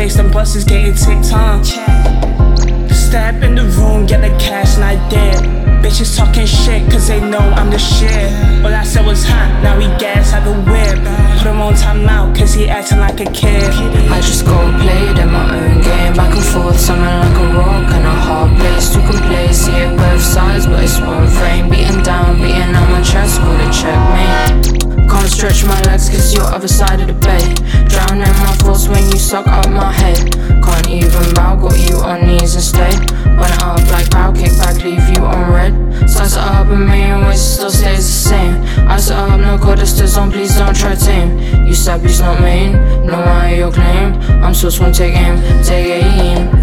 face, them buses getting ticked on. Step in the room, get the cash, and I did. Bitches talking shit, cause they know I'm the shit. All I said was hot, now he gas like a whip. Put him on timeout, cause he acting like a kid. I just go play it in my own game. Back and forth, something like a rock and a hard place to play. See it both sides, but it's one frame. Beating down, beating on my chest, call it checkmate. Can't stretch my legs cause you're other side of the bed. Drowning my thoughts when you suck up my head. Can't even bow, got you on knees instead. Burn it up like pow, kick back, leave you on red. Slice it up and me and waste still stays the same. I set up, no codisters on, please don't try tame. You said he's not main, no I your claim. I'm so sworn, take aim, take aim.